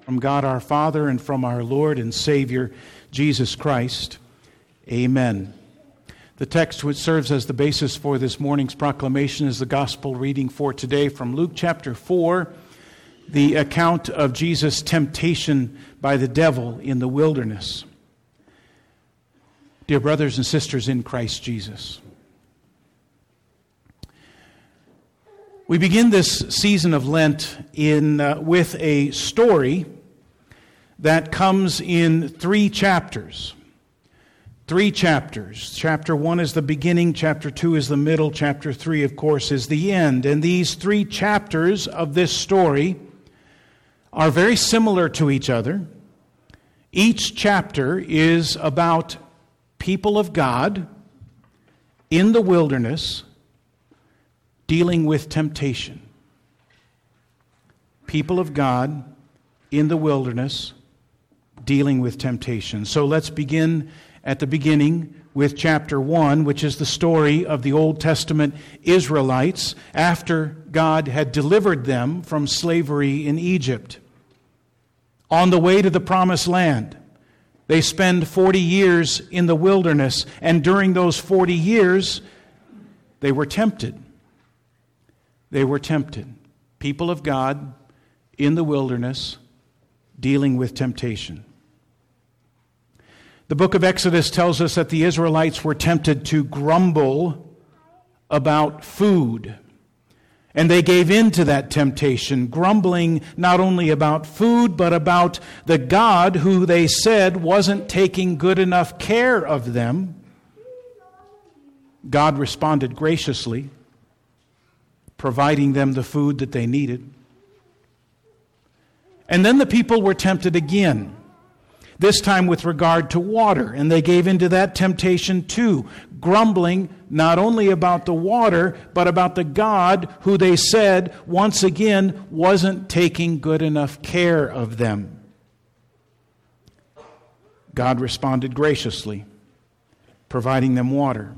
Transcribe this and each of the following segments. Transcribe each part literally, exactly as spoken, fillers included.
From God our Father and from our Lord and Savior, Jesus Christ. Amen. The text which serves as the basis for this morning's proclamation is the gospel reading for today from Luke chapter four, the account of Jesus' temptation by the devil in the wilderness. Dear brothers and sisters in Christ Jesus, we begin this season of Lent in uh, with a story that comes in three chapters. Three chapters. Chapter one is the beginning, chapter two is the middle, chapter three, of course, is the end. And these three chapters of this story are very similar to each other. Each chapter is about people of God in the wilderness dealing with temptation. People of God in the wilderness dealing with temptation. So let's begin at the beginning with chapter one, which is the story of the Old Testament Israelites after God had delivered them from slavery in Egypt. On the way to the Promised Land, they spend forty years in the wilderness, and during those forty years, they were tempted. They were tempted. People of God in the wilderness dealing with temptation. The book of Exodus tells us that the Israelites were tempted to grumble about food. And they gave in to that temptation, grumbling not only about food, but about the God who they said wasn't taking good enough care of them. God responded graciously, providing them the food that they needed. And then the people were tempted again, this time with regard to water, and they gave into that temptation too, grumbling not only about the water, but about the God who they said, once again, wasn't taking good enough care of them. God responded graciously, providing them water.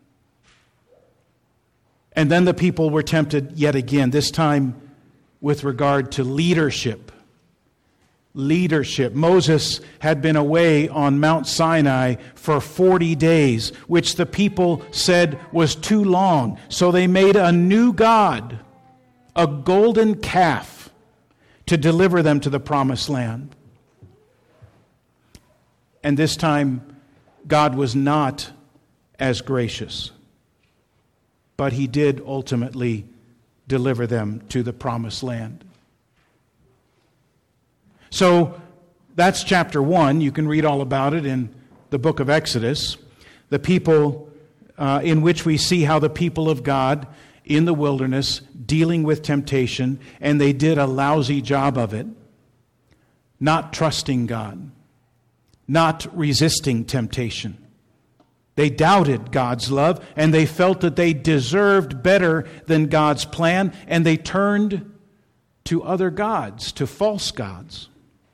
And then the people were tempted yet again, this time with regard to leadership. Leadership. Moses had been away on Mount Sinai for forty days, which the people said was too long. So they made a new god, a golden calf, to deliver them to the Promised Land. And this time, God was not as gracious, but He did ultimately deliver them to the Promised Land. So that's chapter one. You can read all about it in the book of Exodus. The people uh, in which we see how the people of God in the wilderness dealing with temptation, and they did a lousy job of it, not trusting God, not resisting temptation. They doubted God's love, and they felt that they deserved better than God's plan, and they turned to other gods, to false gods.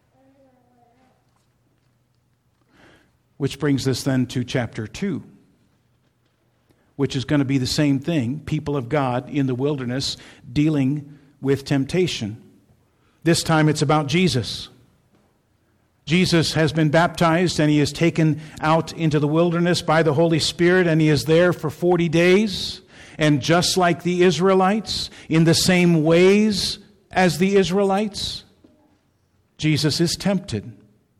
Which brings us then to chapter two, which is going to be the same thing, people of God in the wilderness dealing with temptation. This time it's about Jesus. Jesus has been baptized and He is taken out into the wilderness by the Holy Spirit, and He is there for forty days. And just like the Israelites, in the same ways as the Israelites, Jesus is tempted.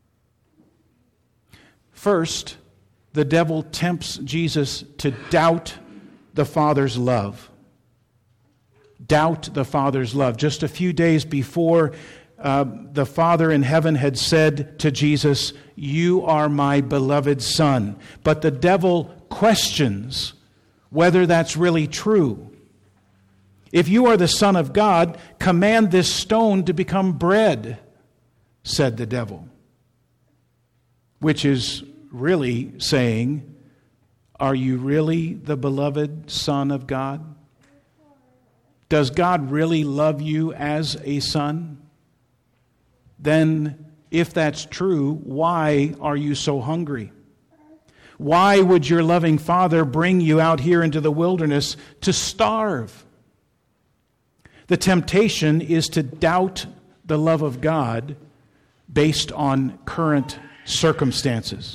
First, the devil tempts Jesus to doubt the Father's love. Doubt the Father's love. Just a few days before, uh, the Father in heaven had said to Jesus, "You are my beloved Son." But the devil questions whether that's really true. "If you are the Son of God, command this stone to become bread," said the devil. Which is really saying, are you really the beloved Son of God? Does God really love you as a son? Then, if that's true, why are you so hungry? Why would your loving Father bring you out here into the wilderness to starve? The temptation is to doubt the love of God based on current circumstances.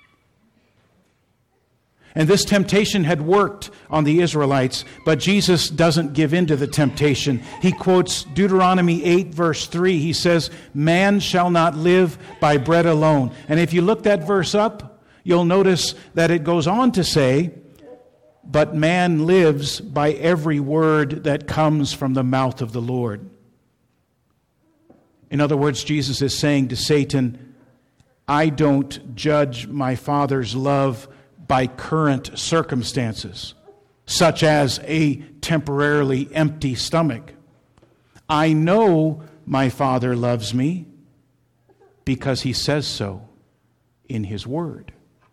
And this temptation had worked on the Israelites, but Jesus doesn't give in to the temptation. He quotes Deuteronomy eight, verse three. He says, "Man shall not live by bread alone." And if you look that verse up, you'll notice that it goes on to say, "But man lives by every word that comes from the mouth of the Lord." In other words, Jesus is saying to Satan, I don't judge my Father's love by current circumstances, such as a temporarily empty stomach. I know my Father loves me because He says so in His Word.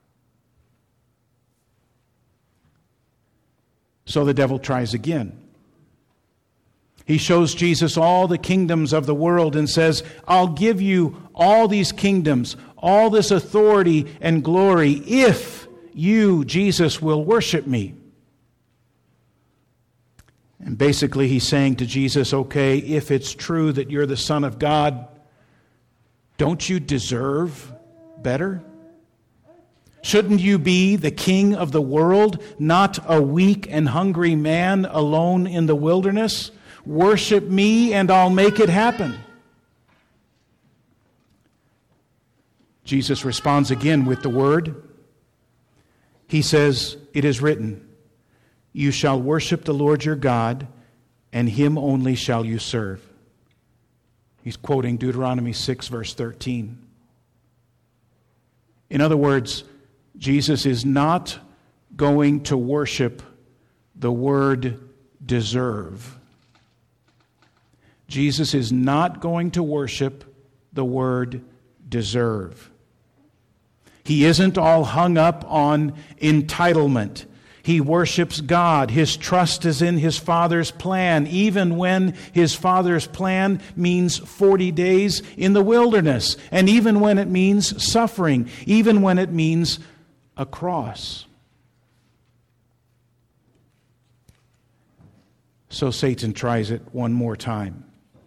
So the devil tries again. He shows Jesus all the kingdoms of the world and says, I'll give you all these kingdoms, all this authority and glory, if you, Jesus, will worship me. And basically he's saying to Jesus, okay, if it's true that you're the Son of God, don't you deserve better? Shouldn't you be the king of the world, not a weak and hungry man alone in the wilderness? Worship me and I'll make it happen. Jesus responds again with the word. He says, it is written, you shall worship the Lord your God, and Him only shall you serve. He's quoting Deuteronomy six, verse thirteen. In other words, Jesus is not going to worship the word deserve. Jesus is not going to worship the word deserve. He isn't all hung up on entitlement. He worships God. His trust is in His Father's plan, even when His Father's plan means forty days in the wilderness, and even when it means suffering, even when it means a cross. So Satan tries it one more time.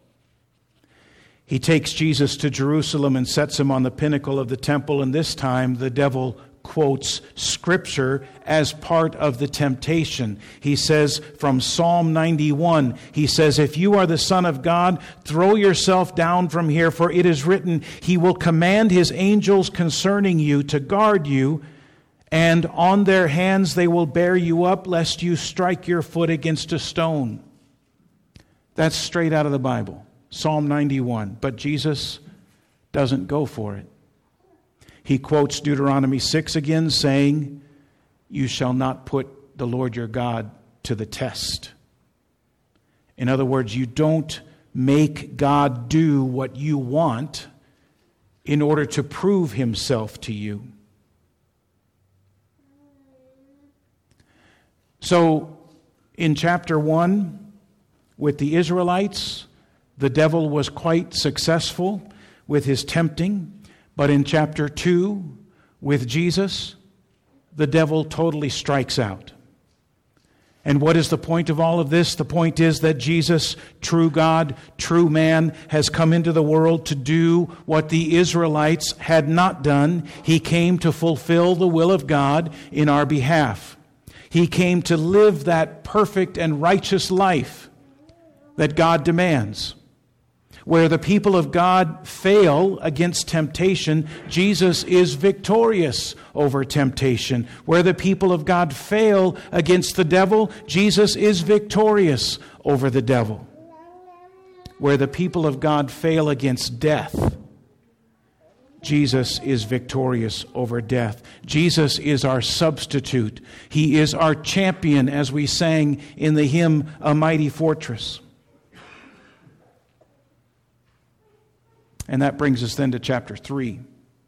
He takes Jesus to Jerusalem and sets Him on the pinnacle of the temple, and this time the devil quotes Scripture as part of the temptation. He says from Psalm ninety-one, he says, if you are the Son of God, throw yourself down from here, for it is written, He will command His angels concerning you to guard you, and on their hands they will bear you up, lest you strike your foot against a stone. That's straight out of the Bible. Psalm ninety-one. But Jesus doesn't go for it. He quotes Deuteronomy six again, saying, you shall not put the Lord your God to the test. In other words, you don't make God do what you want in order to prove Himself to you. So, in chapter one, with the Israelites, the devil was quite successful with his tempting. But in chapter two, with Jesus, the devil totally strikes out. And what is the point of all of this? The point is that Jesus, true God, true man, has come into the world to do what the Israelites had not done. He came to fulfill the will of God in our behalf. He came to live that perfect and righteous life that God demands. Where the people of God fail against temptation, Jesus is victorious over temptation. Where the people of God fail against the devil, Jesus is victorious over the devil. Where the people of God fail against death, Jesus is victorious over death. Jesus is our substitute. He is our champion, as we sang in the hymn, A Mighty Fortress. And that brings us then to chapter three.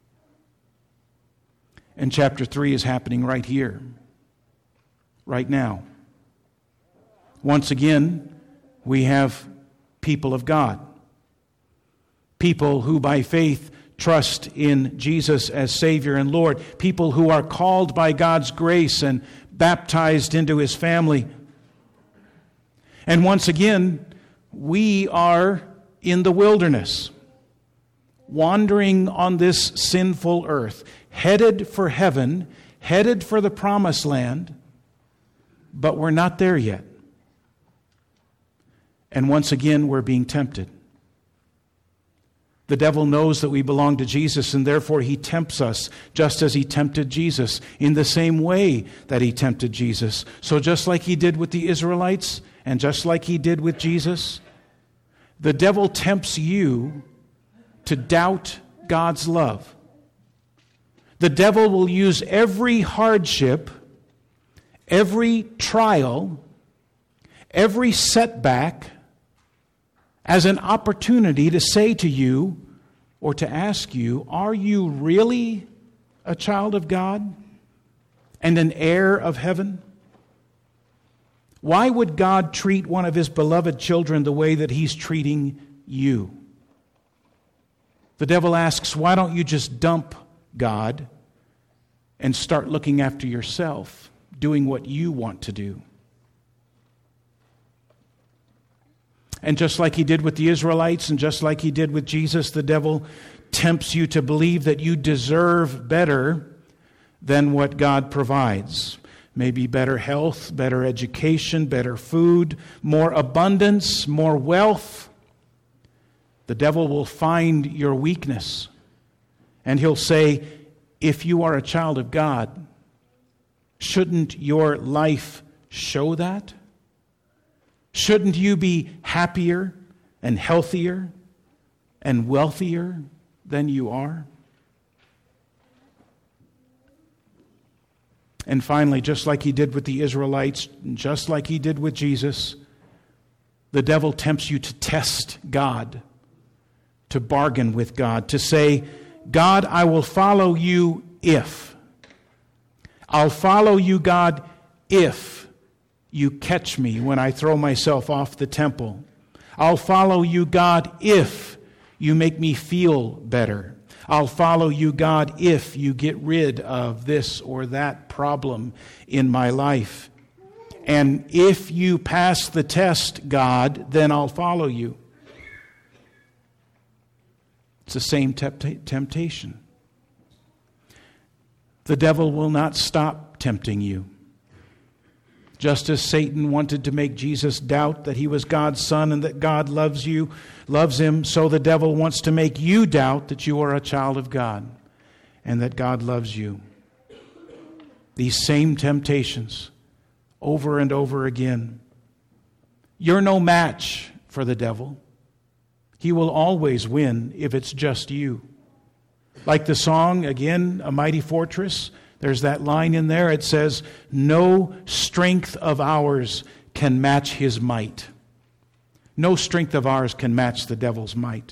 And chapter three is happening right here, right now. Once again, we have people of God. People who by faith trust in Jesus as Savior and Lord. People who are called by God's grace and baptized into His family. And once again, we are in the wilderness. wandering on this sinful earth, headed for heaven, headed for the promised land, but we're not there yet. And once again, we're being tempted. The devil knows that we belong to Jesus, and therefore he tempts us just as he tempted Jesus, in the same way that he tempted Jesus. So just like he did with the Israelites, and just like he did with Jesus, the devil tempts you to doubt God's love. The devil will use every hardship, every trial, every setback as an opportunity to say to you or to ask you, are you really a child of God and an heir of heaven? Why would God treat one of his beloved children the way that he's treating you? The devil asks, why don't you just dump God and start looking after yourself, doing what you want to do? And just like he did with the Israelites and just like he did with Jesus, the devil tempts you to believe that you deserve better than what God provides. Maybe better health, better education, better food, more abundance, more wealth. The devil will find your weakness and he'll say, if you are a child of God, shouldn't your life show that? Shouldn't you be happier and healthier and wealthier than you are? And finally, just like he did with the Israelites, just like he did with Jesus, the devil tempts you to test God, to bargain with God, to say, God, I will follow you if. I'll follow you, God, if you catch me when I throw myself off the temple. I'll follow you, God, if you make me feel better. I'll follow you, God, if you get rid of this or that problem in my life. And if you pass the test, God, then I'll follow you. It's the same tempt- temptation. The devil will not stop tempting you. Just as Satan wanted to make Jesus doubt that he was God's son and that God loves you, loves him, so the devil wants to make you doubt that you are a child of God and that God loves you. These same temptations over and over again. You're no match for the devil. He will always win if it's just you. Like the song, again, A Mighty Fortress, there's that line in there. It says, no strength of ours can match his might. No strength of ours can match the devil's might.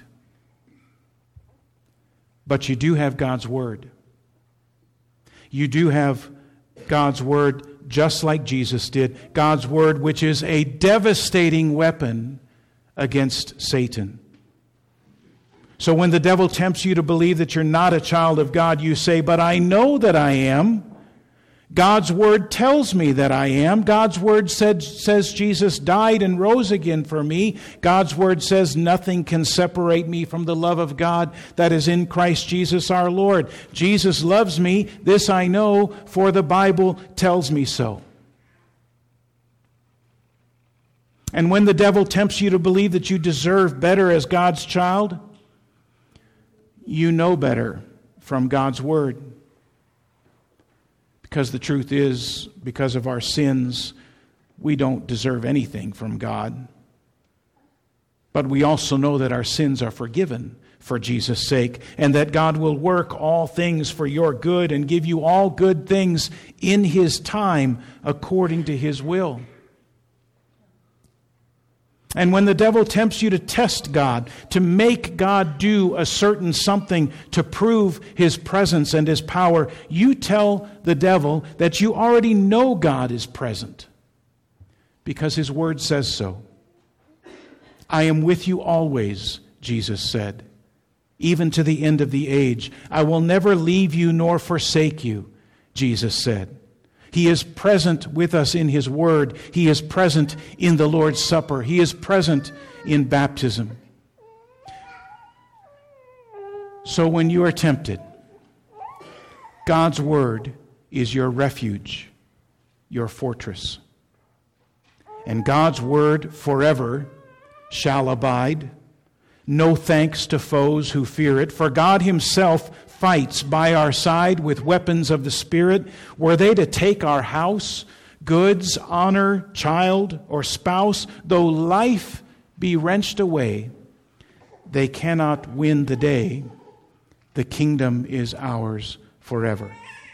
But you do have God's word. You do have God's word just like Jesus did. God's word, which is a devastating weapon against Satan. So when the devil tempts you to believe that you're not a child of God, you say, but I know that I am. God's word tells me that I am. God's word said, says Jesus died and rose again for me. God's word says nothing can separate me from the love of God that is in Christ Jesus our Lord. Jesus loves me. This I know, for the Bible tells me so. And when the devil tempts you to believe that you deserve better as God's child, you know better from God's word. Because the truth is, because of our sins, we don't deserve anything from God. But we also know that our sins are forgiven for Jesus' sake, and that God will work all things for your good and give you all good things in His time according to His will. And when the devil tempts you to test God, to make God do a certain something to prove His presence and His power, you tell the devil that you already know God is present because His word says so. I am with you always, Jesus said, even to the end of the age. I will never leave you nor forsake you, Jesus said. He is present with us in His Word. He is present in the Lord's Supper. He is present in baptism. So when you are tempted, God's word is your refuge, your fortress. And God's word forever shall abide. No thanks to foes who fear it, for God himself fights by our side with weapons of the Spirit. Were they to take our house, goods, honor, child, or spouse, though life be wrenched away, they cannot win the day. The kingdom is ours forever.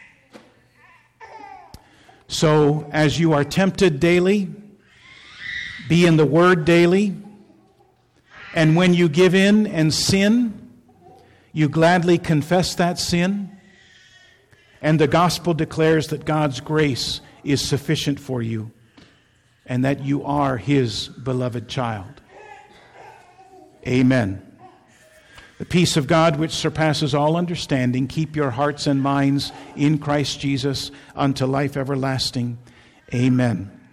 So, as you are tempted daily, be in the Word daily, and when you give in and sin, you gladly confess that sin, and the gospel declares that God's grace is sufficient for you, and that you are His beloved child. Amen. The peace of God, which surpasses all understanding, keep your hearts and minds in Christ Jesus unto life everlasting. Amen.